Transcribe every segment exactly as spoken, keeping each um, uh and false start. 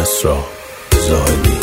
کسری زاهدی.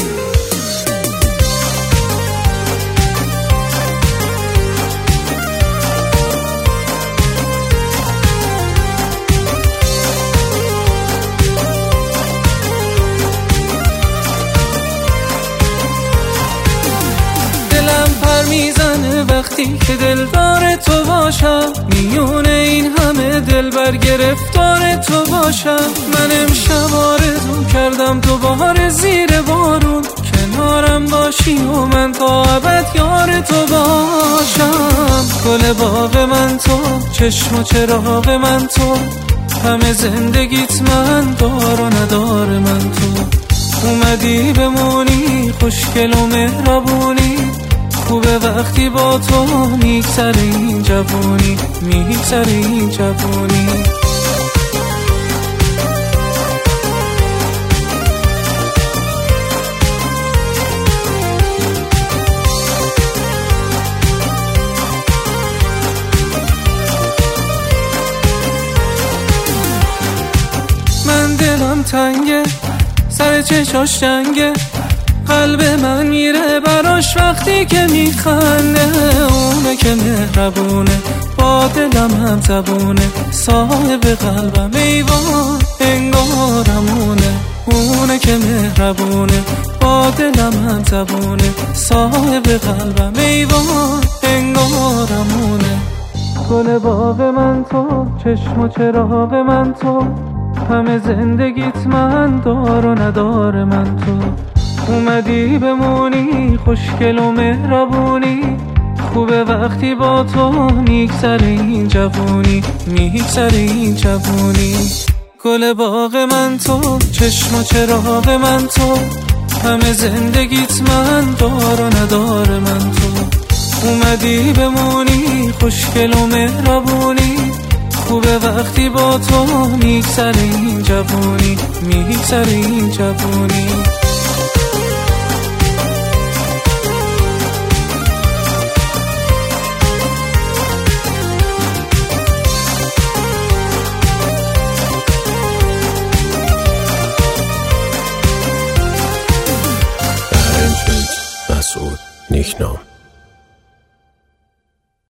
دلم پر میزنه وقتی که دلدار تو باشم، میونه این همه دل بر گرفتار تو باشم. من امشب آرزو کردم دوباره زیر بارون کنارم باشی و من تا ابد یار تو باشم. گل باغ من تو، چشم و چراغ من تو، همه زندگیت من دار و ندار من تو. اومدی بمونی خوشگل و مهربونی، خوبه وقتی با تو میگذره این جوونی، میگذره این جوونی. من دلم تنگه، سر چشاش جنگه، قلب من میره براش وقتی که میخنده. اونه که مهربونه با دلم هم زبونه، صاحب قلبم ایوان انگارمونه. اونه که مهربونه با دلم هم زبونه، صاحب قلبم ایوان انگارمونه. گل باغ من تو، چشم و چراغ من تو، همه زندگیت من دار و ندار من تو. اومدی بمونی خوشگل و مهربونی، خوبه وقتی با تو میگذره این جوونی، میگذره این جوونی. گل باغ من تو، چشم و چراغ من تو، همه زندگیت من دار و ندار من تو. اومدی بمونی خوشگل و مهربونی، خوبه وقتی با تو میگذره این جوونی، میگذره این جوونی.